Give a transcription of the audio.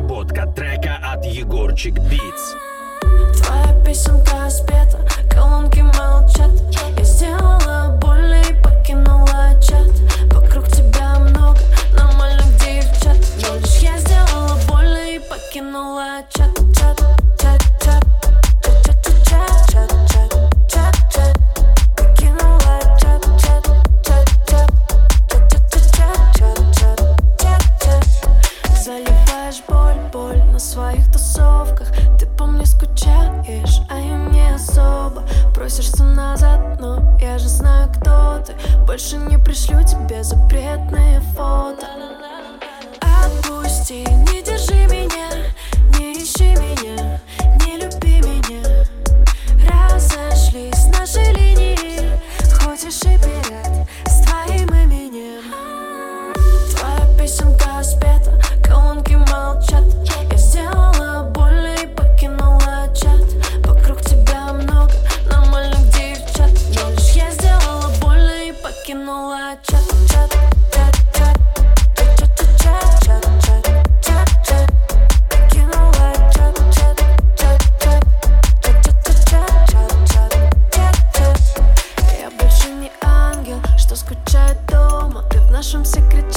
Обработка трека от Егорчик Beats. Твоя песенка спета, колонки молчат. Я сделала больно и покинула чат. Вокруг тебя много нормальных девчат, но лишь я сделала больно и покинула чат. Заливаешь боль на своих тусовках. Ты по мне скучаешь, а я не особо. Просишься назад, но я же знаю, кто ты. Больше не пришлю тебе запретные фото. Отпусти, не держи меня, не ищи меня, не люби меня. Разошлись наши линии, хочешь и пират с твоим именем. Твоя песенка спета, колонки молчат. Я сделала больно и покинула чат. Вокруг тебя много нормальных девчат, но лишь я сделала больно и покинула чат. Я больше не ангел, что скучает дома. Ты в нашем секрете